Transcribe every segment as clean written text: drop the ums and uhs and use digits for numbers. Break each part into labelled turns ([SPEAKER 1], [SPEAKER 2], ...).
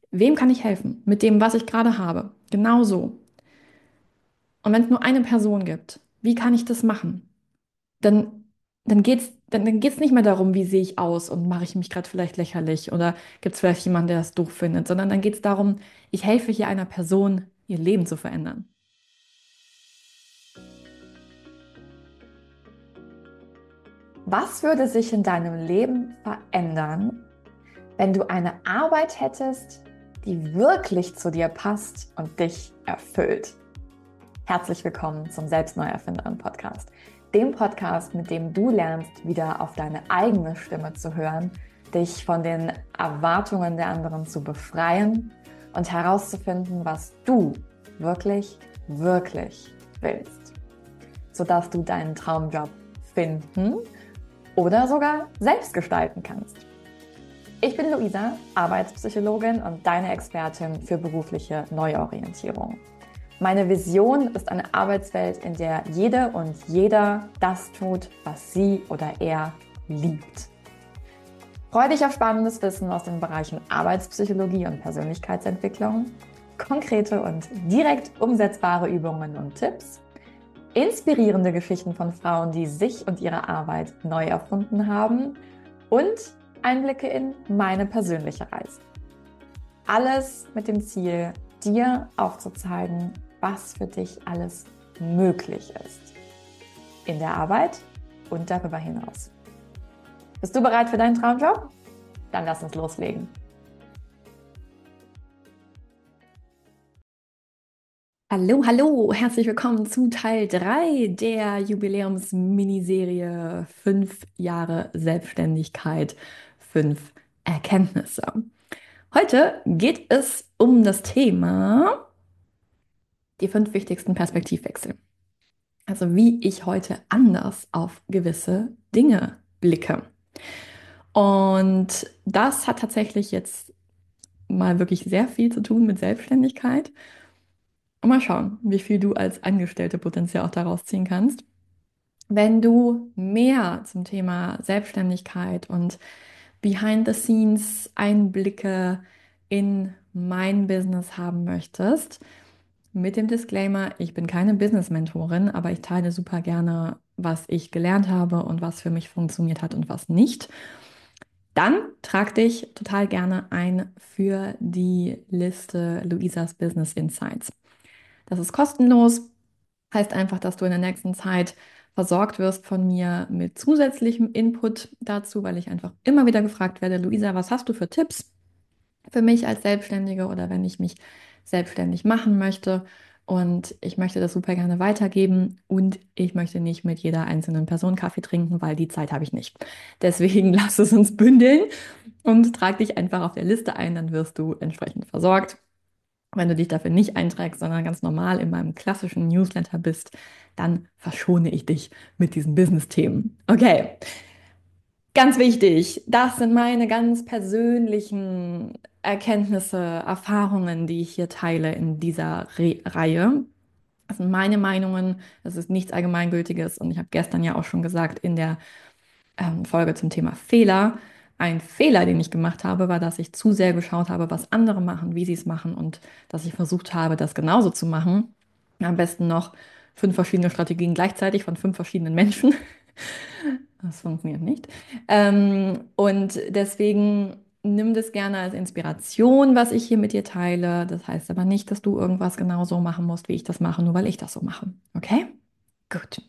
[SPEAKER 1] Wem kann ich helfen? Mit dem, was ich gerade habe. Genau so. Und wenn es nur eine Person gibt, wie kann ich das machen? Dann, dann geht's nicht mehr darum, wie sehe ich aus und mache ich mich gerade vielleicht lächerlich oder gibt es vielleicht jemanden, der es doof findet, sondern dann geht es darum, ich helfe hier einer Person, ihr Leben zu verändern.
[SPEAKER 2] Was würde sich in deinem Leben verändern, wenn du eine Arbeit hättest, die wirklich zu dir passt und dich erfüllt? Herzlich willkommen zum Selbstneuerfinderin-Podcast, dem Podcast, mit dem du lernst, wieder auf deine eigene Stimme zu hören, dich von den Erwartungen der anderen zu befreien und herauszufinden, was du wirklich, wirklich willst, sodass du deinen Traumjob finden oder sogar selbst gestalten kannst. Ich bin Luisa, Arbeitspsychologin und deine Expertin für berufliche Neuorientierung. Meine Vision ist eine Arbeitswelt, in der jede und jeder das tut, was sie oder er liebt. Freue dich auf spannendes Wissen aus den Bereichen Arbeitspsychologie und Persönlichkeitsentwicklung, konkrete und direkt umsetzbare Übungen und Tipps, inspirierende Geschichten von Frauen, die sich und ihre Arbeit neu erfunden haben und Einblicke in meine persönliche Reise. Alles mit dem Ziel, dir aufzuzeigen, was für dich alles möglich ist. In der Arbeit und darüber hinaus. Bist du bereit für deinen Traumjob? Dann lass uns loslegen.
[SPEAKER 1] Hallo, hallo, herzlich willkommen zu Teil 3 der Jubiläums-Miniserie 5 Jahre Selbstständigkeit, 5 Erkenntnisse. Heute geht es um das Thema die 5 wichtigsten Perspektivwechsel. Also wie ich heute anders auf gewisse Dinge blicke. Und das hat tatsächlich jetzt mal wirklich sehr viel zu tun mit Selbstständigkeit. Und mal schauen, wie viel du als Angestellte potenziell auch daraus ziehen kannst. Wenn du mehr zum Thema Selbstständigkeit und Behind-the-Scenes Einblicke in mein Business haben möchtest, mit dem Disclaimer, ich bin keine Business-Mentorin, aber ich teile super gerne, was ich gelernt habe und was für mich funktioniert hat und was nicht. Dann trag dich total gerne ein für die Liste Luisas Business Insights. Das ist kostenlos, heißt einfach, dass du in der nächsten Zeit versorgt wirst von mir mit zusätzlichem Input dazu, weil ich einfach immer wieder gefragt werde, Luisa, was hast du für Tipps für mich als Selbstständige oder wenn ich mich selbstständig machen möchte? Und ich möchte das super gerne weitergeben und ich möchte nicht mit jeder einzelnen Person Kaffee trinken, weil die Zeit habe ich nicht. Deswegen lass es uns bündeln und trag dich einfach auf der Liste ein, dann wirst du entsprechend versorgt. Wenn du dich dafür nicht einträgst, sondern ganz normal in meinem klassischen Newsletter bist, dann verschone ich dich mit diesen Business-Themen. Okay, ganz wichtig, das sind meine ganz persönlichen Erkenntnisse, Erfahrungen, die ich hier teile in dieser Reihe. Das sind meine Meinungen, das ist nichts Allgemeingültiges und ich habe gestern ja auch schon gesagt in der Folge zum Thema Fehler. Ein Fehler, den ich gemacht habe, war, dass ich zu sehr geschaut habe, was andere machen, wie sie es machen und dass ich versucht habe, das genauso zu machen. Am besten noch 5 verschiedene Strategien gleichzeitig von 5 verschiedenen Menschen. Das funktioniert nicht. Und deswegen nimm das gerne als Inspiration, was ich hier mit dir teile. Das heißt aber nicht, dass du irgendwas genauso machen musst, wie ich das mache, nur weil ich das so mache. Okay? Gut.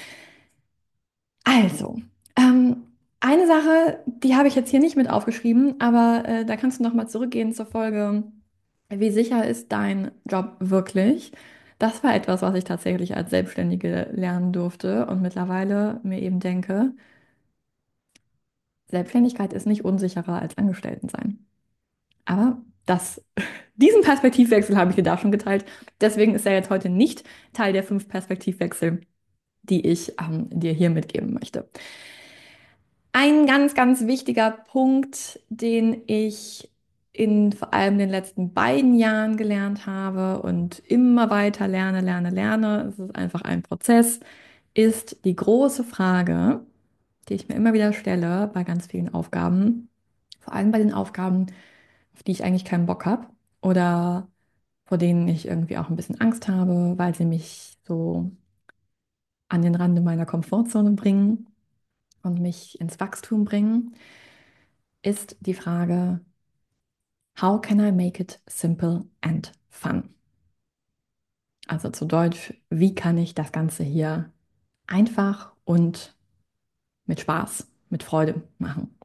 [SPEAKER 1] Also, ähm, eine Sache, die habe ich jetzt hier nicht mit aufgeschrieben, aber da kannst du noch mal zurückgehen zur Folge, wie sicher ist dein Job wirklich? Das war etwas, was ich tatsächlich als Selbstständige lernen durfte und mittlerweile mir eben denke, Selbstständigkeit ist nicht unsicherer als Angestelltensein. Aber diesen Perspektivwechsel habe ich dir da schon geteilt. Deswegen ist er jetzt heute nicht Teil der 5 Perspektivwechsel, die ich dir hier mitgeben möchte. Ein ganz, ganz wichtiger Punkt, den ich in vor allem den letzten beiden Jahren gelernt habe und immer weiter lerne, es ist einfach ein Prozess, ist die große Frage, die ich mir immer wieder stelle bei ganz vielen Aufgaben, vor allem bei den Aufgaben, auf die ich eigentlich keinen Bock habe oder vor denen ich irgendwie auch ein bisschen Angst habe, weil sie mich so an den Rande meiner Komfortzone bringen und mich ins Wachstum bringen, ist die Frage, how can I make it simple and fun? Also zu Deutsch, wie kann ich das Ganze hier einfach und mit Spaß, mit Freude machen?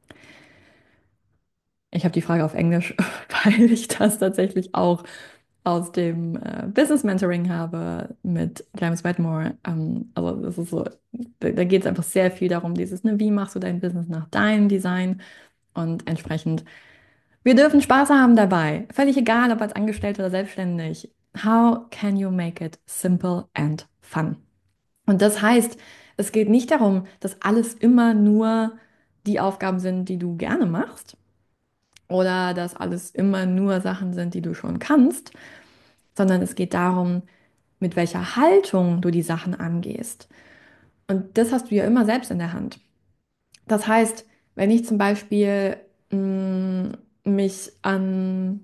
[SPEAKER 1] Ich habe die Frage auf Englisch, weil ich das tatsächlich auch aus dem Business Mentoring habe mit James Wedmore. Also das ist so, da geht es einfach sehr viel darum, dieses, ne, wie machst du dein Business nach deinem Design und entsprechend, wir dürfen Spaß haben dabei. Völlig egal, ob als Angestellter oder selbstständig. How can you make it simple and fun? Und das heißt, es geht nicht darum, dass alles immer nur die Aufgaben sind, die du gerne machst oder dass alles immer nur Sachen sind, die du schon kannst, sondern es geht darum, mit welcher Haltung du die Sachen angehst. Und das hast du ja immer selbst in der Hand. Das heißt, wenn ich zum Beispiel mich an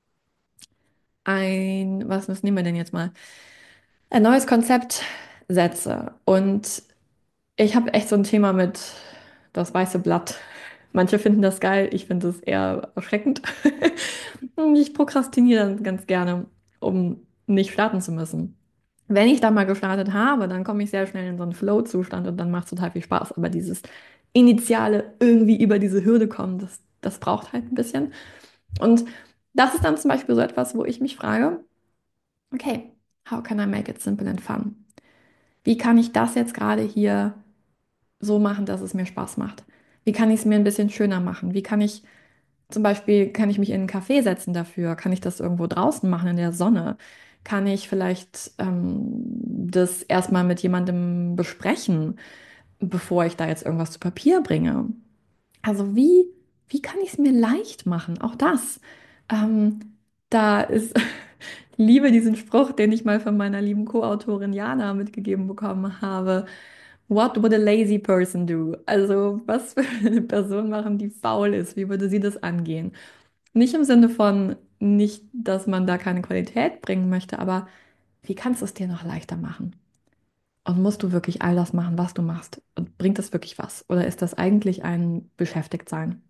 [SPEAKER 1] was nehmen wir denn jetzt mal, ein neues Konzept setze und ich habe echt so ein Thema mit das weiße Blatt. Manche finden das geil, ich finde es eher erschreckend. Und ich prokrastiniere dann ganz gerne, um nicht starten zu müssen. Wenn ich dann mal gestartet habe, dann komme ich sehr schnell in so einen Flow-Zustand und dann macht es total viel Spaß. Aber dieses initiale irgendwie über diese Hürde kommen, das braucht halt ein bisschen. Und das ist dann zum Beispiel so etwas, wo ich mich frage, okay, how can I make it simple and fun? Wie kann ich das jetzt gerade hier so machen, dass es mir Spaß macht? Wie kann ich es mir ein bisschen schöner machen? Wie kann ich zum Beispiel, kann ich mich in einen Café setzen dafür? Kann ich das irgendwo draußen machen in der Sonne? Kann ich vielleicht das erstmal mit jemandem besprechen, bevor ich da jetzt irgendwas zu Papier bringe? Also wie kann ich es mir leicht machen? Auch das. Ähm, da ist, ich liebe diesen Spruch, den ich mal von meiner lieben Co-Autorin Jana mitgegeben bekommen habe. What would a lazy person do? Also, was würde eine Person machen, die faul ist? Wie würde sie das angehen? Nicht im Sinne von nicht, dass man da keine Qualität bringen möchte, aber wie kannst du es dir noch leichter machen? Und musst du wirklich all das machen, was du machst? Und bringt das wirklich was? Oder ist das eigentlich ein Beschäftigtsein?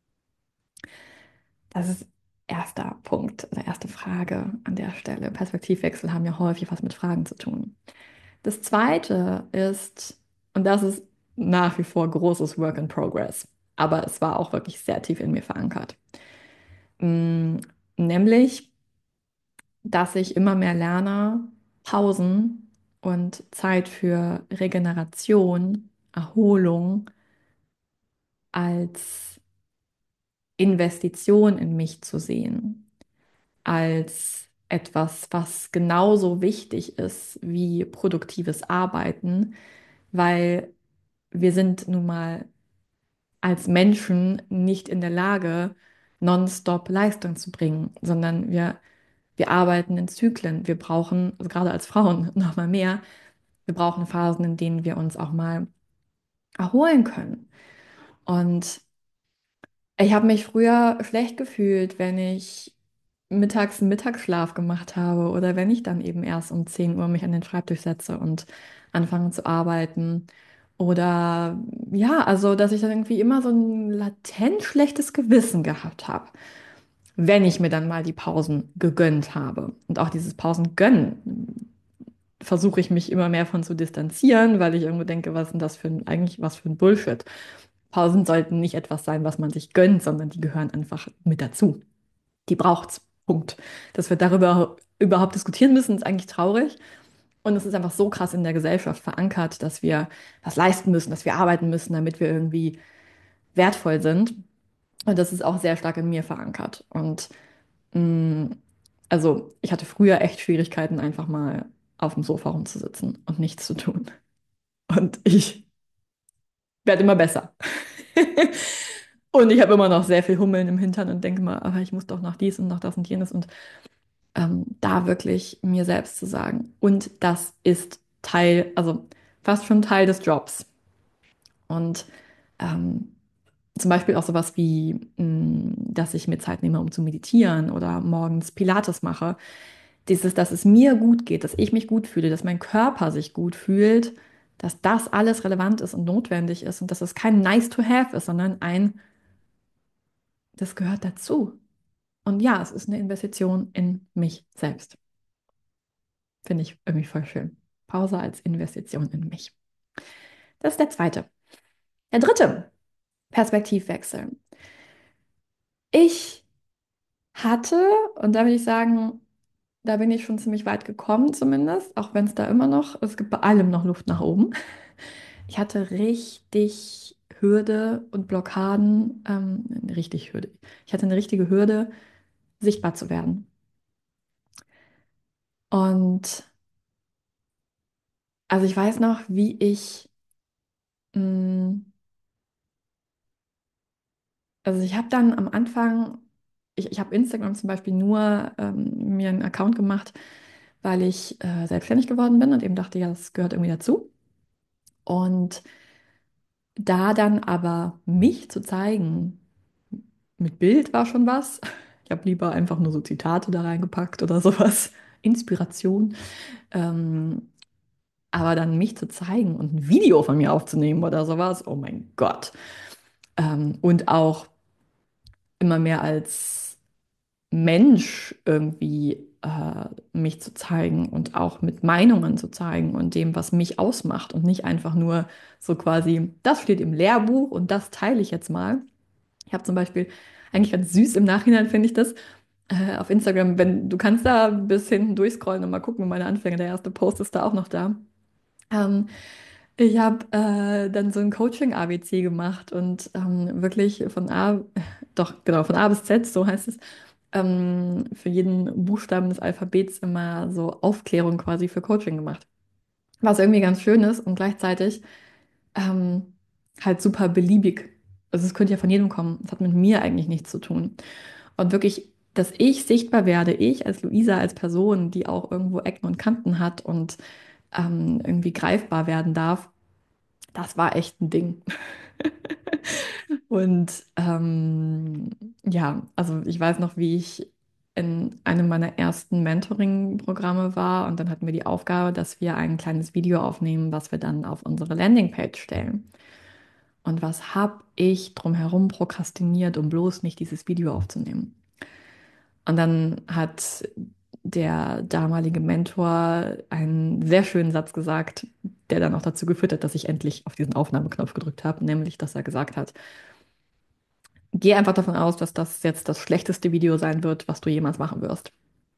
[SPEAKER 1] Das ist erster Punkt oder erste Frage an der Stelle. Perspektivwechsel haben ja häufig was mit Fragen zu tun. Das zweite ist, und das ist nach wie vor großes Work in Progress, aber es war auch wirklich sehr tief in mir verankert. Mm, Nämlich, dass ich immer mehr lerne, Pausen und Zeit für Regeneration, Erholung als Investition in mich zu sehen, als etwas, was genauso wichtig ist wie produktives Arbeiten, weil wir sind nun mal als Menschen nicht in der Lage, nonstop Leistung zu bringen, sondern wir arbeiten in Zyklen. Wir brauchen, also gerade als Frauen noch mal mehr, wir brauchen Phasen, in denen wir uns auch mal erholen können. Und ich habe mich früher schlecht gefühlt, wenn ich mittags einen Mittagsschlaf gemacht habe oder wenn ich dann eben erst um 10 Uhr mich an den Schreibtisch setze und anfange zu arbeiten. Oder ja, also dass ich dann irgendwie immer so ein latent schlechtes Gewissen gehabt habe, wenn ich mir dann mal die Pausen gegönnt habe. Und auch dieses Pausen gönnen versuche ich mich immer mehr von zu distanzieren, weil ich irgendwo denke, was ist denn das für ein, eigentlich was für ein Bullshit. Pausen sollten nicht etwas sein, was man sich gönnt, sondern die gehören einfach mit dazu. Die braucht's. Punkt. Dass wir darüber überhaupt diskutieren müssen, ist eigentlich traurig. Und es ist einfach so krass in der Gesellschaft verankert, dass wir was leisten müssen, dass wir arbeiten müssen, damit wir irgendwie wertvoll sind. Und das ist auch sehr stark in mir verankert. Und mh, also ich hatte früher echt Schwierigkeiten, einfach mal auf dem Sofa rumzusitzen und nichts zu tun. Und ich werde immer besser. Und ich habe immer noch sehr viel Hummeln im Hintern und denke mal, aber ich muss doch noch dies und noch das und jenes und da wirklich mir selbst zu sagen. Und das ist Teil, also fast schon Teil des Jobs. Und ähm, Zum Beispiel auch sowas wie, dass ich mir Zeit nehme, um zu meditieren oder morgens Pilates mache. Dass es mir gut geht, dass ich mich gut fühle, dass mein Körper sich gut fühlt, dass das alles relevant ist und notwendig ist und dass es kein nice to have ist, sondern das gehört dazu. Und ja, es ist eine Investition in mich selbst. Finde ich irgendwie voll schön. Pause als Investition in mich. Das ist der zweite. Der dritte Perspektivwechsel. Ich hatte, und da würde ich sagen, da bin ich schon ziemlich weit gekommen zumindest, auch wenn es da immer noch, es gibt bei allem noch Luft nach oben. Ich hatte richtig Hürde und Blockaden, richtig Hürde. Ich hatte eine richtige Hürde, sichtbar zu werden. Und also ich weiß noch, wie mh, also ich habe dann am Anfang, ich habe Instagram zum Beispiel nur mir einen Account gemacht, weil ich selbstständig geworden bin und eben dachte, ja, das gehört irgendwie dazu. Und da dann aber mich zu zeigen, mit Bild war schon was. Ich habe lieber einfach nur so Zitate da reingepackt oder sowas. Inspiration. Ähm, aber dann mich zu zeigen und ein Video von mir aufzunehmen oder sowas, oh mein Gott. Und auch immer mehr als Mensch irgendwie mich zu zeigen und auch mit Meinungen zu zeigen und dem, was mich ausmacht und nicht einfach nur so quasi, das steht im Lehrbuch und das teile ich jetzt mal. Ich habe zum Beispiel, eigentlich ganz süß im Nachhinein finde ich das, auf Instagram, wenn du kannst da bis hinten durchscrollen und mal gucken, meine Anfänge, der erste Post ist da auch noch da. Ähm, Ich habe dann so ein Coaching-ABC gemacht und wirklich doch genau, von A bis Z, so heißt es, für jeden Buchstaben des Alphabets immer so Aufklärung quasi für Coaching gemacht. Was irgendwie ganz schön ist und gleichzeitig ähm, halt super beliebig. Also es könnte ja von jedem kommen. Es hat mit mir eigentlich nichts zu tun. Und wirklich, dass ich sichtbar werde, ich als Luisa, als Person, die auch irgendwo Ecken und Kanten hat und irgendwie greifbar werden darf, das war echt ein Ding. Und ja, also ich weiß noch, wie ich in einem meiner ersten Mentoring-Programme war und dann hatten wir die Aufgabe, dass wir ein kleines Video aufnehmen, was wir dann auf unsere Landingpage stellen. Und was habe ich drumherum prokrastiniert, um bloß nicht dieses Video aufzunehmen? Und dann hat der damalige Mentor einen sehr schönen Satz gesagt, der dann auch dazu geführt hat, dass ich endlich auf diesen Aufnahmeknopf gedrückt habe, nämlich, dass er gesagt hat, geh einfach davon aus, dass das jetzt das schlechteste Video sein wird, was du jemals machen wirst.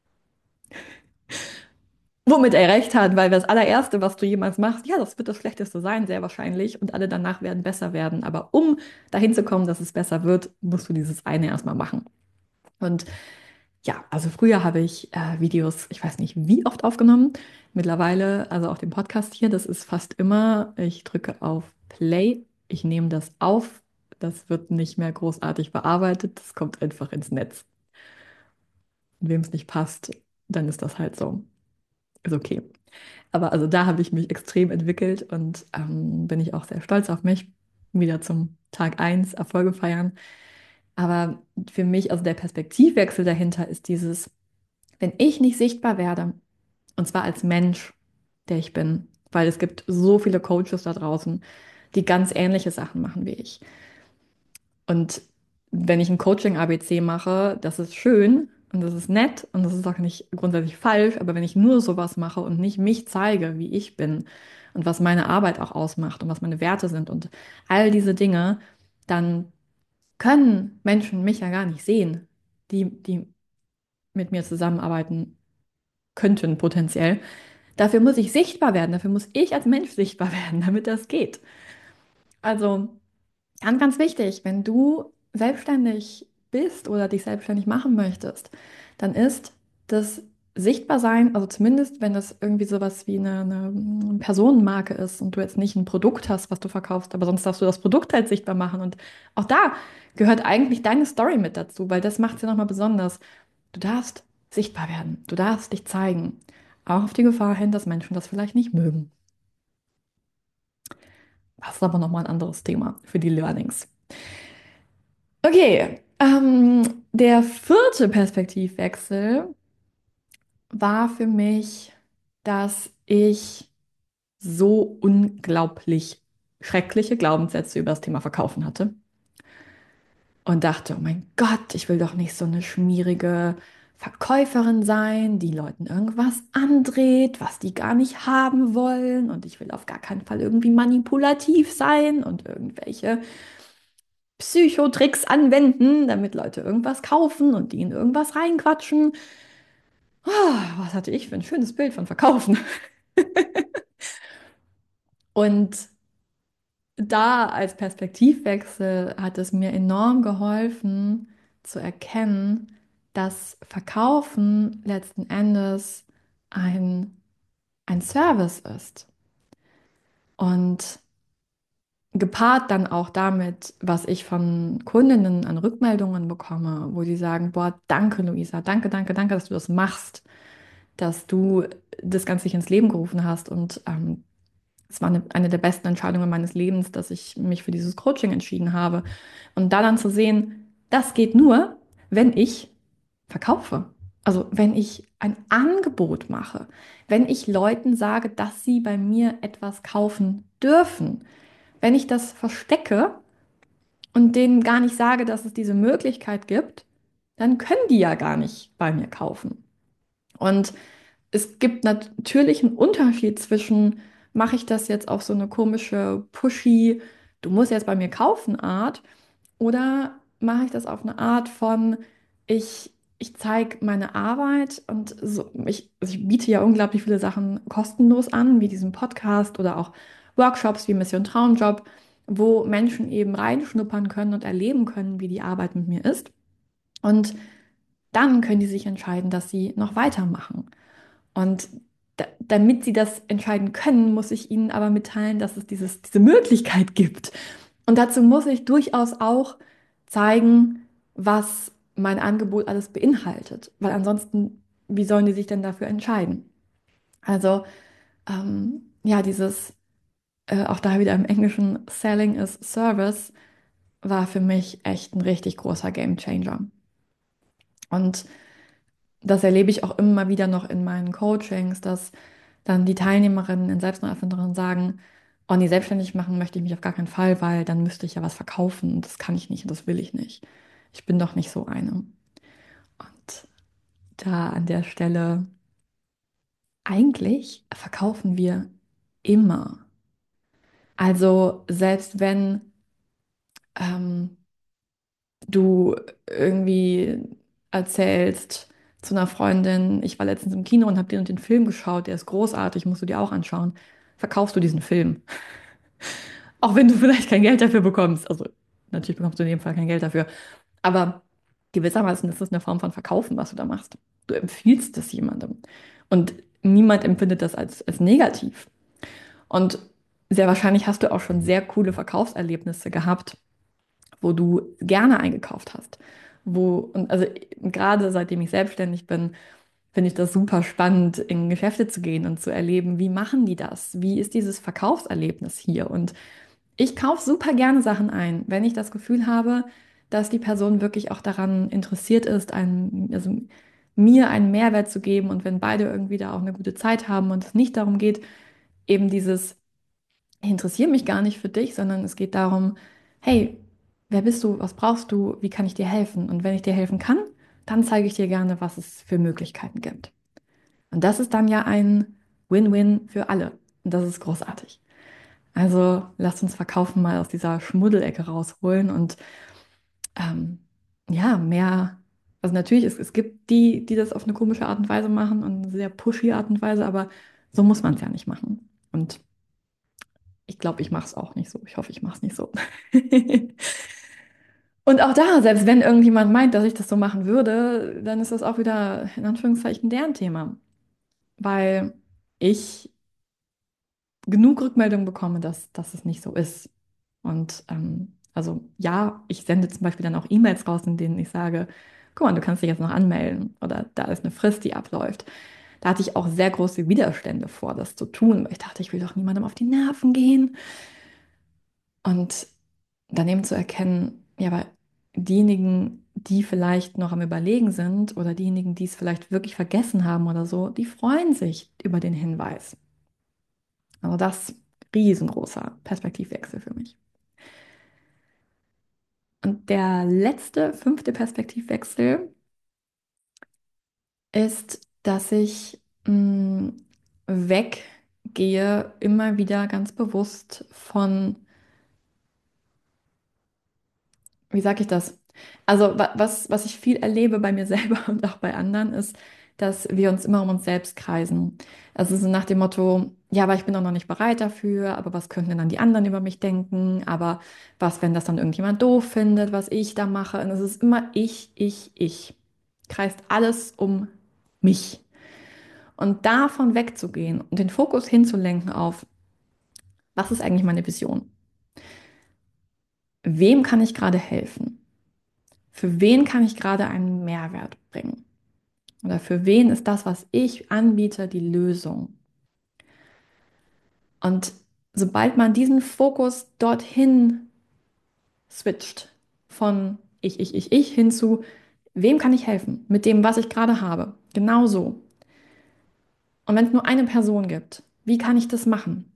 [SPEAKER 1] Womit er recht hat, weil das allererste, was du jemals machst, ja, das wird das schlechteste sein, sehr wahrscheinlich, und alle danach werden besser werden. Aber um dahin zu kommen, dass es besser wird, musst du dieses eine erstmal machen. Und ja, also früher habe ich Videos, ich weiß nicht wie oft aufgenommen. Mittlerweile, also auch den Podcast hier, das ist fast immer, ich drücke auf Play, ich nehme das auf, das wird nicht mehr großartig bearbeitet, das kommt einfach ins Netz. Wem es nicht passt, dann ist das halt so. Ist okay. Aber also da habe ich mich extrem entwickelt und bin ich auch sehr stolz auf mich. Wieder zum Tag eins Erfolge feiern. Aber für mich, also der Perspektivwechsel dahinter ist dieses, wenn ich nicht sichtbar werde, und zwar als Mensch, der ich bin, weil es gibt so viele Coaches da draußen, die ganz ähnliche Sachen machen wie ich. Und wenn ich ein Coaching-ABC mache, das ist schön und das ist nett und das ist auch nicht grundsätzlich falsch, aber wenn ich nur sowas mache und nicht mich zeige, wie ich bin und was meine Arbeit auch ausmacht und was meine Werte sind und all diese Dinge, dann können Menschen mich ja gar nicht sehen, die mit mir zusammenarbeiten könnten potenziell. Dafür muss ich sichtbar werden, dafür muss ich als Mensch sichtbar werden, damit das geht. Also ganz, ganz wichtig, wenn du selbstständig bist oder dich selbstständig machen möchtest, dann ist das Sichtbarsein, also zumindest wenn das irgendwie sowas wie eine Personenmarke ist und du jetzt nicht ein Produkt hast, was du verkaufst, aber sonst darfst du das Produkt halt sichtbar machen. Und auch da gehört eigentlich deine Story mit dazu, weil das macht es ja nochmal besonders. Du darfst sichtbar werden, du darfst dich zeigen, auch auf die Gefahr hin, dass Menschen das vielleicht nicht mögen. Das ist aber nochmal ein anderes Thema für die Learnings. Okay, der vierte Perspektivwechsel war für mich, dass ich so unglaublich schreckliche Glaubenssätze über das Thema Verkaufen hatte und dachte, oh mein Gott, ich will doch nicht so eine schmierige Verkäuferin sein, die Leuten irgendwas andreht, was die gar nicht haben wollen, und ich will auf gar keinen Fall irgendwie manipulativ sein und irgendwelche Psychotricks anwenden, damit Leute irgendwas kaufen und die in irgendwas reinquatschen. Was hatte ich für ein schönes Bild von Verkaufen? Und da als Perspektivwechsel hat es mir enorm geholfen zu erkennen, dass Verkaufen letzten Endes ein Service ist. Und gepaart dann auch damit, was ich von Kundinnen an Rückmeldungen bekomme, wo die sagen, boah, danke Luisa, danke, danke, danke, dass du das machst, dass du das Ganze nicht ins Leben gerufen hast. Und es war eine der besten Entscheidungen meines Lebens, dass ich mich für dieses Coaching entschieden habe. Und da dann zu sehen, das geht nur, wenn ich verkaufe. Also wenn ich ein Angebot mache, wenn ich Leuten sage, dass sie bei mir etwas kaufen dürfen. Wenn ich das verstecke und denen gar nicht sage, dass es diese Möglichkeit gibt, dann können die ja gar nicht bei mir kaufen. Und es gibt natürlich einen Unterschied zwischen, mache ich das jetzt auf so eine komische, pushy, du musst jetzt bei mir kaufen Art, oder mache ich das auf eine Art von, ich zeige meine Arbeit und so, also ich biete ja unglaublich viele Sachen kostenlos an, wie diesen Podcast oder auch Workshops wie Mission Traumjob, wo Menschen eben reinschnuppern können und erleben können, wie die Arbeit mit mir ist. Und dann können die sich entscheiden, dass sie noch weitermachen. Und damit sie das entscheiden können, muss ich ihnen aber mitteilen, dass es diese Möglichkeit gibt. Und dazu muss ich durchaus auch zeigen, was mein Angebot alles beinhaltet. Weil ansonsten, wie sollen die sich denn dafür entscheiden? Also, ja, auch da wieder im Englischen, Selling is Service, war für mich echt ein richtig großer Gamechanger. Und das erlebe ich auch immer wieder noch in meinen Coachings, dass dann die Teilnehmerinnen in Selbstneuerfinderinnen sagen, oh nee, selbstständig machen möchte ich mich auf gar keinen Fall, weil dann müsste ich ja was verkaufen und das kann ich nicht und das will ich nicht. Ich bin doch nicht so eine. Und da an der Stelle, eigentlich verkaufen wir immer. Also selbst wenn ähm, du irgendwie erzählst zu einer Freundin, ich war letztens im Kino und habe den und den Film geschaut, der ist großartig, musst du dir auch anschauen, verkaufst du diesen Film. Auch wenn du vielleicht kein Geld dafür bekommst. Also natürlich bekommst du in dem Fall kein Geld dafür. Aber gewissermaßen ist es eine Form von Verkaufen, was du da machst. Du empfiehlst es jemandem. Und niemand empfindet das als negativ. Und sehr wahrscheinlich hast du auch schon sehr coole Verkaufserlebnisse gehabt, wo du gerne eingekauft hast. Und also gerade seitdem ich selbstständig bin, finde ich das super spannend, in Geschäfte zu gehen und zu erleben, wie machen die das? Wie ist dieses Verkaufserlebnis hier? Und ich kaufe super gerne Sachen ein, wenn ich das Gefühl habe, dass die Person wirklich auch daran interessiert ist, also mir einen Mehrwert zu geben, und wenn beide irgendwie da auch eine gute Zeit haben und es nicht darum geht, eben ich interessiere mich gar nicht für dich, sondern es geht darum, hey, wer bist du? Was brauchst du? Wie kann ich dir helfen? Und wenn ich dir helfen kann, dann zeige ich dir gerne, was es für Möglichkeiten gibt. Und das ist dann ja ein Win-Win für alle. Und das ist großartig. Also lasst uns Verkaufen mal aus dieser Schmuddelecke rausholen und ähm, ja, mehr. Also natürlich, es gibt die das auf eine komische Art und Weise machen und eine sehr pushy Art und Weise, aber so muss man es ja nicht machen. Und ich glaube, ich mache es auch nicht so. Ich hoffe, ich mache es nicht so. Und auch da, selbst wenn irgendjemand meint, dass ich das so machen würde, dann ist das auch wieder in Anführungszeichen deren Thema, weil ich genug Rückmeldungen bekomme, dass es nicht so ist. Und also ja, ich sende zum Beispiel dann auch E-Mails raus, in denen ich sage, guck mal, du kannst dich jetzt noch anmelden oder da ist eine Frist, die abläuft. Da hatte ich auch sehr große Widerstände vor, das zu tun, weil ich dachte, ich will doch niemandem auf die Nerven gehen. Und daneben zu erkennen, ja, aber diejenigen, die vielleicht noch am Überlegen sind oder diejenigen, die es vielleicht wirklich vergessen haben oder so, die freuen sich über den Hinweis. Also das riesengroßer Perspektivwechsel für mich. Und der letzte, fünfte Perspektivwechsel ist, dass ich weggehe, immer wieder ganz bewusst von, wie sage ich das? Also was ich viel erlebe bei mir selber und auch bei anderen ist, dass wir uns immer um uns selbst kreisen. Also so nach dem Motto, ja, aber ich bin doch noch nicht bereit dafür, aber was könnten denn dann die anderen über mich denken? Aber was, wenn das dann irgendjemand doof findet, was ich da mache? Und es ist immer ich. Kreist alles um mich. Und davon wegzugehen und den Fokus hinzulenken auf, was ist eigentlich meine Vision? Wem kann ich gerade helfen? Für wen kann ich gerade einen Mehrwert bringen? Oder für wen ist das, was ich anbiete, die Lösung? Und sobald man diesen Fokus dorthin switcht, von ich hin zu, wem kann ich helfen? Mit dem, was ich gerade habe. Genau so. Und wenn es nur eine Person gibt, wie kann ich das machen?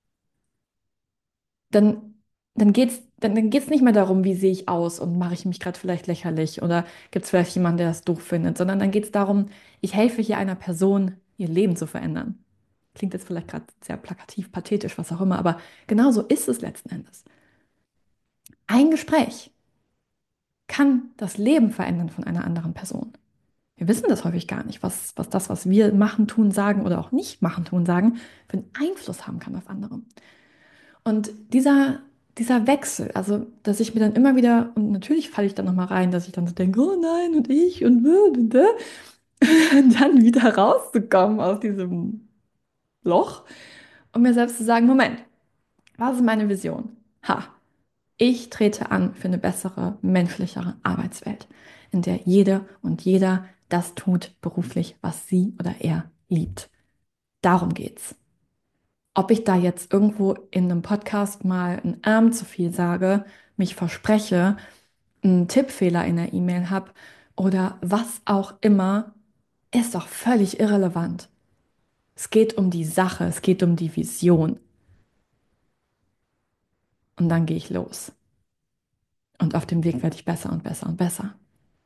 [SPEAKER 1] Dann, dann geht's nicht mehr darum, wie sehe ich aus und mache ich mich gerade vielleicht lächerlich oder gibt es vielleicht jemanden, der das doof findet, sondern dann geht es darum, ich helfe hier einer Person, ihr Leben zu verändern. Klingt jetzt vielleicht gerade sehr plakativ, pathetisch, was auch immer, aber genau so ist es letzten Endes. Ein Gespräch kann das Leben verändern von einer anderen Person. Wir wissen das häufig gar nicht, was das, was wir machen, tun, sagen oder auch nicht machen, tun, sagen, für einen Einfluss haben kann auf andere. Und dieser Wechsel, also dass ich mir dann immer wieder, und natürlich falle ich dann nochmal rein, dass ich dann so denke, oh nein, und ich und dann wieder rauszukommen aus diesem Loch und mir selbst zu sagen, Moment, was ist meine Vision? Ha, ich trete an für eine bessere, menschlichere Arbeitswelt, in der jede und jeder das tut beruflich, was sie oder er liebt. Darum geht's. Ob ich da jetzt irgendwo in einem Podcast mal einen Arm zu viel sage, mich verspreche, einen Tippfehler in der E-Mail habe oder was auch immer, ist doch völlig irrelevant. Es geht um die Sache, es geht um die Vision. Und dann gehe ich los. Und auf dem Weg werde ich besser und besser und besser.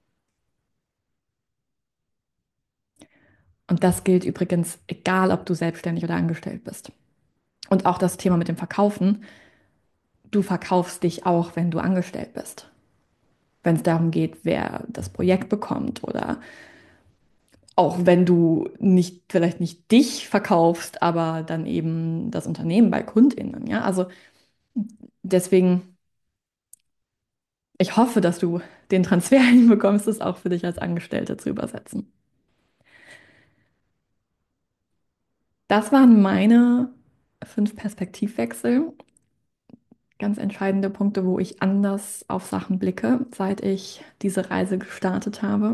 [SPEAKER 1] Und das gilt übrigens, egal ob du selbstständig oder angestellt bist. Und auch das Thema mit dem Verkaufen. Du verkaufst dich auch, wenn du angestellt bist. Wenn es darum geht, wer das Projekt bekommt oder auch wenn du nicht, vielleicht nicht dich verkaufst, aber dann eben das Unternehmen bei KundInnen, ja. Also deswegen, ich hoffe, dass du den Transfer hinbekommst, das auch für dich als Angestellte zu übersetzen. Das waren meine 5 Perspektivwechsel. Ganz entscheidende Punkte, wo ich anders auf Sachen blicke, seit ich diese Reise gestartet habe.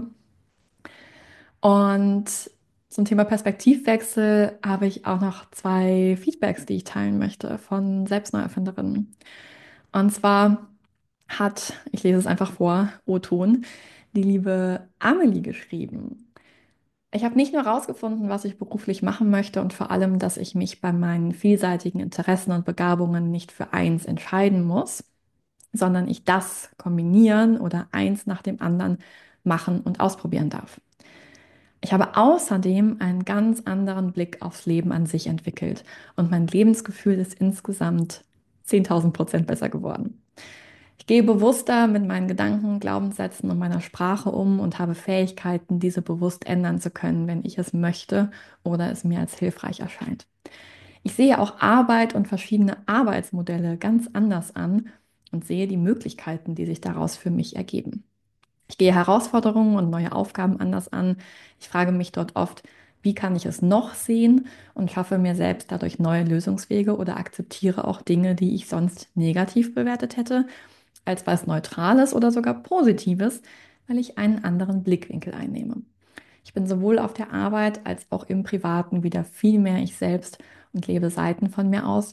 [SPEAKER 1] Und zum Thema Perspektivwechsel habe ich auch noch 2 Feedbacks, die ich teilen möchte von Selbstneuerfinderinnen. Und zwar hat, ich lese es einfach vor, O-Ton, die liebe Amelie geschrieben. Ich habe nicht nur herausgefunden, was ich beruflich machen möchte und vor allem, dass ich mich bei meinen vielseitigen Interessen und Begabungen nicht für eins entscheiden muss, sondern ich das kombinieren oder eins nach dem anderen machen und ausprobieren darf. Ich habe außerdem einen ganz anderen Blick aufs Leben an sich entwickelt und mein Lebensgefühl ist insgesamt 10.000% besser geworden. Ich gehe bewusster mit meinen Gedanken, Glaubenssätzen und meiner Sprache um und habe Fähigkeiten, diese bewusst ändern zu können, wenn ich es möchte oder es mir als hilfreich erscheint. Ich sehe auch Arbeit und verschiedene Arbeitsmodelle ganz anders an und sehe die Möglichkeiten, die sich daraus für mich ergeben. Ich gehe Herausforderungen und neue Aufgaben anders an. Ich frage mich dort oft, wie kann ich es noch sehen und schaffe mir selbst dadurch neue Lösungswege oder akzeptiere auch Dinge, die ich sonst negativ bewertet hätte, als was Neutrales oder sogar Positives, weil ich einen anderen Blickwinkel einnehme. Ich bin sowohl auf der Arbeit als auch im Privaten wieder viel mehr ich selbst und lebe Seiten von mir aus,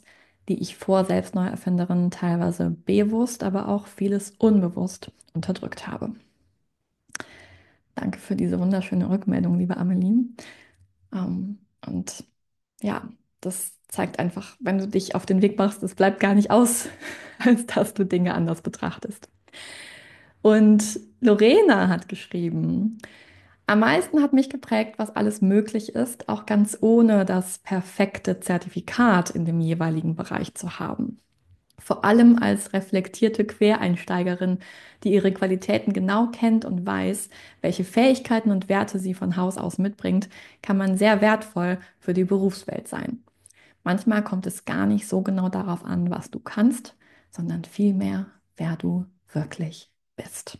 [SPEAKER 1] die ich vor Selbstneuerfinderin teilweise bewusst, aber auch vieles unbewusst unterdrückt habe. Danke für diese wunderschöne Rückmeldung, liebe Amelie. Und ja, das zeigt einfach, wenn du dich auf den Weg machst, es bleibt gar nicht aus, als dass du Dinge anders betrachtest. Und Lorena hat geschrieben, am meisten hat mich geprägt, was alles möglich ist, auch ganz ohne das perfekte Zertifikat in dem jeweiligen Bereich zu haben. Vor allem als reflektierte Quereinsteigerin, die ihre Qualitäten genau kennt und weiß, welche Fähigkeiten und Werte sie von Haus aus mitbringt, kann man sehr wertvoll für die Berufswelt sein. Manchmal kommt es gar nicht so genau darauf an, was du kannst, sondern vielmehr, wer du wirklich bist.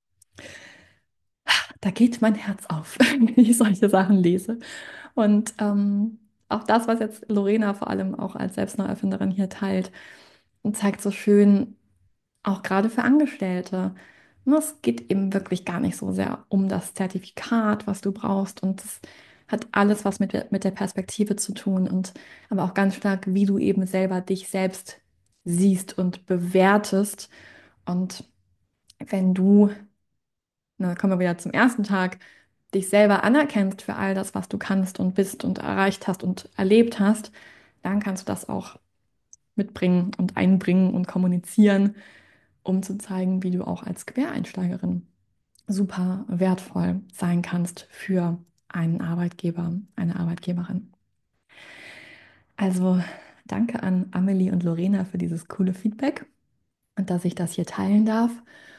[SPEAKER 1] Da geht mein Herz auf, wenn ich solche Sachen lese. Und auch das, was jetzt Lorena vor allem auch als Selbstneuerfinderin hier teilt, zeigt so schön, auch gerade für Angestellte. Es geht eben wirklich gar nicht so sehr um das Zertifikat, was du brauchst. Und es hat alles was mit der Perspektive zu tun und aber auch ganz stark, wie du eben selber dich selbst siehst und bewertest. Und wenn du, na, kommen wir wieder zum ersten Tag, dich selber anerkennst für all das, was du kannst und bist und erreicht hast und erlebt hast, dann kannst du das auch mitbringen und einbringen und kommunizieren, um zu zeigen, wie du auch als Quereinsteigerin super wertvoll sein kannst für einen Arbeitgeber, eine Arbeitgeberin. Also danke an Amelie und Lorena für dieses coole Feedback und dass ich das hier teilen darf.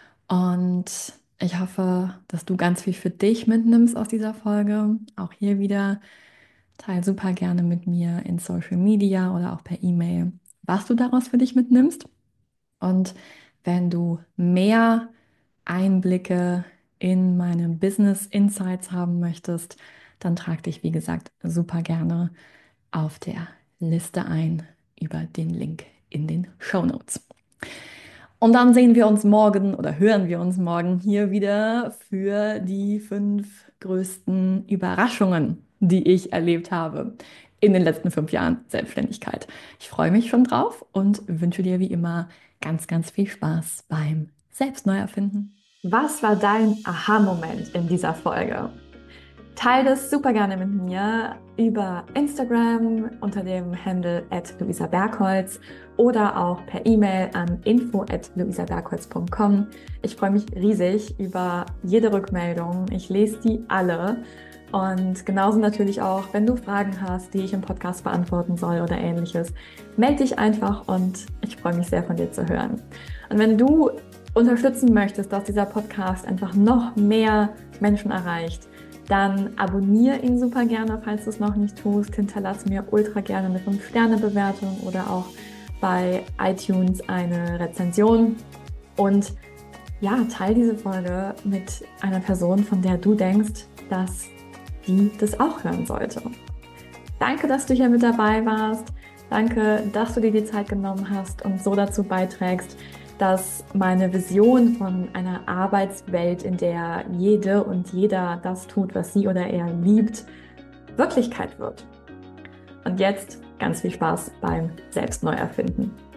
[SPEAKER 1] Und ich hoffe, dass du ganz viel für dich mitnimmst aus dieser Folge. Auch hier wieder teile super gerne mit mir in Social Media oder auch per E-Mail, was du daraus für dich mitnimmst. Und wenn du mehr Einblicke in meine Business Insights haben möchtest, dann trag dich, wie gesagt, super gerne auf der Liste ein über den Link in den Show Notes. Und dann sehen wir uns morgen oder hören wir uns morgen hier wieder für die 5 größten Überraschungen, die ich erlebt habe in den letzten 5 Jahren Selbstständigkeit. Ich freue mich schon drauf und wünsche dir wie immer ganz, ganz viel Spaß beim Selbstneuerfinden.
[SPEAKER 2] Was war dein Aha-Moment in dieser Folge? Teile das super gerne mit mir über Instagram unter dem Handle @luisabergholz oder auch per E-Mail an info@luisabergholz.com. Ich freue mich riesig über jede Rückmeldung. Ich lese die alle. Und genauso natürlich auch, wenn du Fragen hast, die ich im Podcast beantworten soll oder ähnliches, melde dich einfach und ich freue mich sehr von dir zu hören. Und wenn du unterstützen möchtest, dass dieser Podcast einfach noch mehr Menschen erreicht, dann abonniere ihn super gerne, falls du es noch nicht tust. Hinterlass mir ultra gerne eine 5-Sterne-Bewertung oder auch bei iTunes eine Rezension. Und ja, teile diese Folge mit einer Person, von der du denkst, dass die das auch hören sollte. Danke, dass du hier mit dabei warst. Danke, dass du dir die Zeit genommen hast und so dazu beiträgst, dass meine Vision von einer Arbeitswelt, in der jede und jeder das tut, was sie oder er liebt, Wirklichkeit wird. Und jetzt ganz viel Spaß beim Selbstneuerfinden.